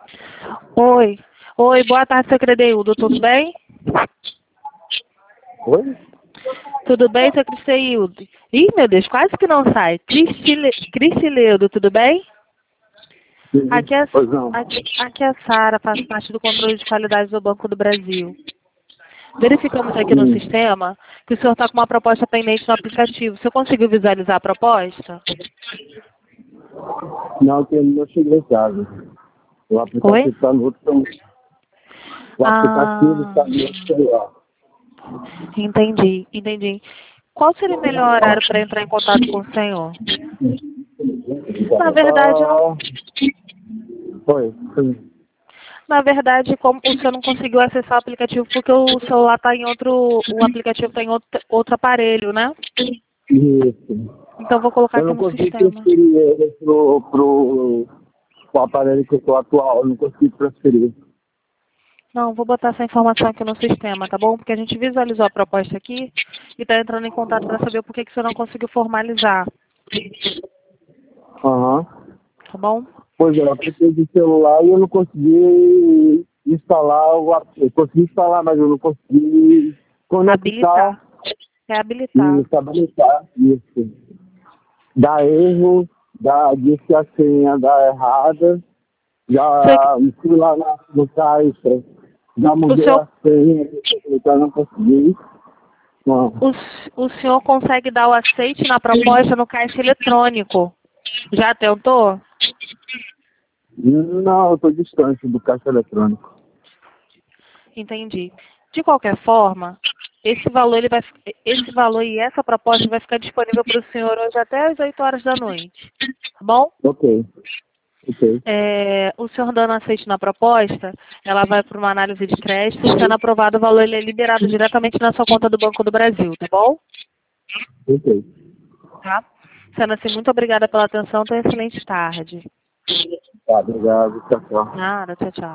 Oi. Oi, boa tarde, seu Credeildo. Tudo bem? Oi? Tudo bem, seu Cristeildo? Ih, meu Deus, quase que não sai. Cristileudo, tudo bem? Sim. Aqui é, Pois não. aqui é a Sara, faço parte do controle de qualidade do Banco do Brasil. Verificamos aqui no Sim. sistema que o senhor está com uma proposta pendente no aplicativo. O senhor conseguiu visualizar a proposta? Não, que não cheguei em casa. O Oi? aplicativo está no outro. O aplicativo está Ah, no outro celular. entendi. Qual seria o melhor horário para entrar em contato com o senhor? Na verdade, não. Ah, foi. Sim. Na verdade, como o senhor não conseguiu acessar o aplicativo porque o celular está em outro, o aplicativo está em outro aparelho, né? Isso. Então vou colocar Eu aqui não no consegui sistema. transferir ele pro aparelho que eu estou atual. Eu não consegui transferir. Não, vou botar essa informação aqui no sistema, tá bom? Porque a gente visualizou a proposta aqui e está entrando em contato para saber por que que o senhor não conseguiu formalizar, Aham. tá bom? Pois é, eu apliquei de celular e eu não consegui instalar o app. Eu consegui instalar, mas eu não consegui conectar Habilitar. É e habilitar. estabilizar isso. Dá erro, diz que a senha dá errada, Sei já fui lá no caixa, já O mudei senhor, a senha, já não consegui. Não, o senhor consegue dar o aceite na proposta no caixa eletrônico. Já tentou? não, eu estou distante do caixa eletrônico. Entendi. De qualquer forma, esse valor e essa proposta vai ficar disponível para o senhor hoje até às 8 horas da noite. Tá bom? Ok, ok. O senhor dando aceite na proposta, ela vai para uma análise de crédito, sendo aprovado o valor ele é liberado diretamente na sua conta do Banco do Brasil, tá bom? Ok. Tá? Sendo assim, muito obrigada pela atenção, tenha uma excelente tarde. Tá, obrigado, tchau, tchau. Nada, tchau, tchau.